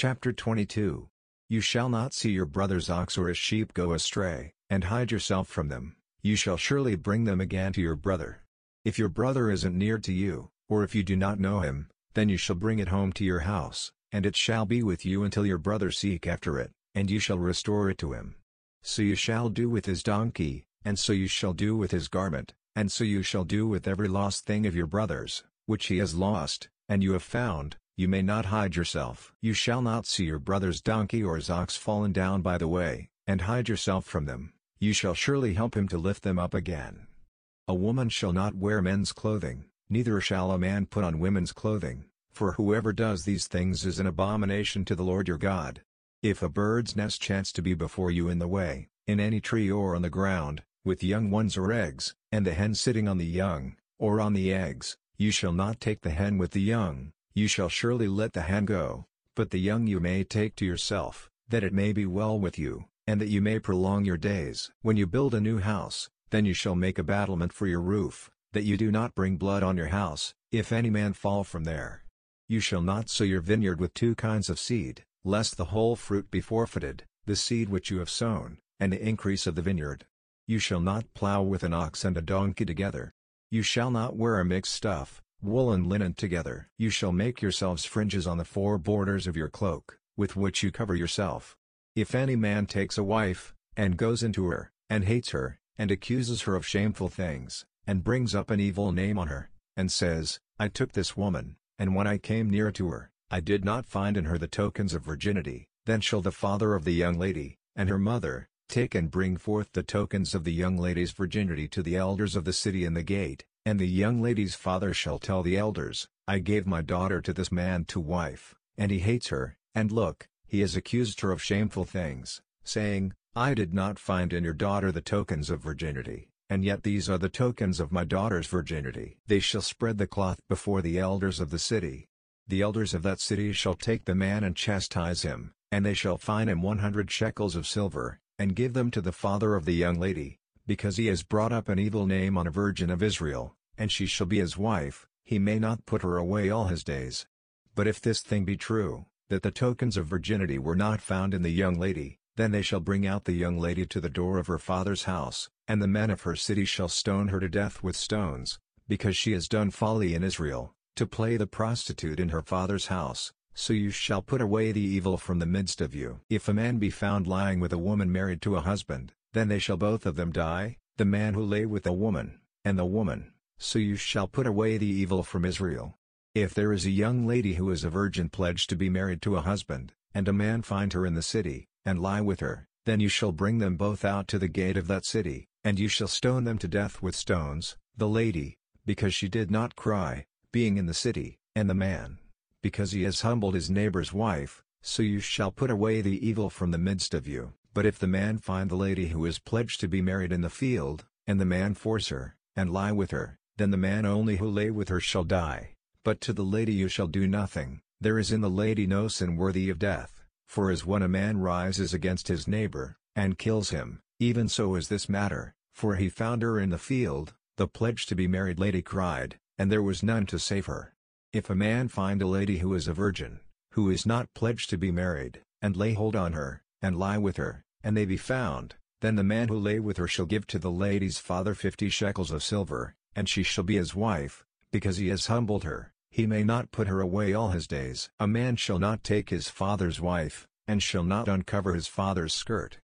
Chapter 22. You shall not see your brother's ox or his sheep go astray, and hide yourself from them. You shall surely bring them again to your brother. If your brother isn't near to you, or if you do not know him, then you shall bring it home to your house, and it shall be with you until your brother seek after it, and you shall restore it to him. So you shall do with his donkey, and so you shall do with his garment, and so you shall do with every lost thing of your brother's, which he has lost, and you have found. You may not hide yourself. You shall not see your brother's donkey or his ox fallen down by the way, and hide yourself from them. You shall surely help him to lift them up again. A woman shall not wear men's clothing, neither shall a man put on women's clothing, for whoever does these things is an abomination to the Lord your God. If a bird's nest chance to be before you in the way, in any tree or on the ground, with young ones or eggs, and the hen sitting on the young, or on the eggs, you shall not take the hen with the young. You shall surely let the hen go, but the young you may take to yourself, that it may be well with you, and that you may prolong your days. When you build a new house, then you shall make a battlement for your roof, that you do not bring blood on your house, if any man fall from there. You shall not sow your vineyard with two kinds of seed, lest the whole fruit be forfeited, the seed which you have sown, and the increase of the vineyard. You shall not plow with an ox and a donkey together. You shall not wear a mixed stuff, wool and linen together. You shall make yourselves fringes on the four borders of your cloak, with which you cover yourself. If any man takes a wife, and goes into her, and hates her, and accuses her of shameful things, and brings up an evil name on her, and says, I took this woman, and when I came near to her, I did not find in her the tokens of virginity, then shall the father of the young lady, and her mother, take and bring forth the tokens of the young lady's virginity to the elders of the city in the gate. And the young lady's father shall tell the elders, I gave my daughter to this man to wife, and he hates her, and look, he has accused her of shameful things, saying, I did not find in your daughter the tokens of virginity, and yet these are the tokens of my daughter's virginity. They shall spread the cloth before the elders of the city. The elders of that city shall take the man and chastise him, and they shall fine him 100 shekels of silver, and give them to the father of the young lady. Because he has brought up an evil name on a virgin of Israel, and she shall be his wife, he may not put her away all his days. But if this thing be true, that the tokens of virginity were not found in the young lady, then they shall bring out the young lady to the door of her father's house, and the men of her city shall stone her to death with stones, because she has done folly in Israel, to play the prostitute in her father's house. So you shall put away the evil from the midst of you. If a man be found lying with a woman married to a husband, then they shall both of them die, the man who lay with the woman, and the woman, so you shall put away the evil from Israel. If there is a young lady who is a virgin pledged to be married to a husband, and a man find her in the city, and lie with her, then you shall bring them both out to the gate of that city, and you shall stone them to death with stones, the lady, because she did not cry, being in the city, and the man, because he has humbled his neighbor's wife, so you shall put away the evil from the midst of you. But if the man find the lady who is pledged to be married in the field, and the man force her, and lie with her, then the man only who lay with her shall die, but to the lady you shall do nothing. There is in the lady no sin worthy of death, for as when a man rises against his neighbor, and kills him, even so is this matter, for he found her in the field, the pledged to be married lady cried, and there was none to save her. If a man find a lady who is a virgin, who is not pledged to be married, and lay hold on her, and lie with her, and they be found, then the man who lay with her shall give to the lady's father 50 shekels of silver, and she shall be his wife, because he has humbled her, he may not put her away all his days. A man shall not take his father's wife, and shall not uncover his father's skirt,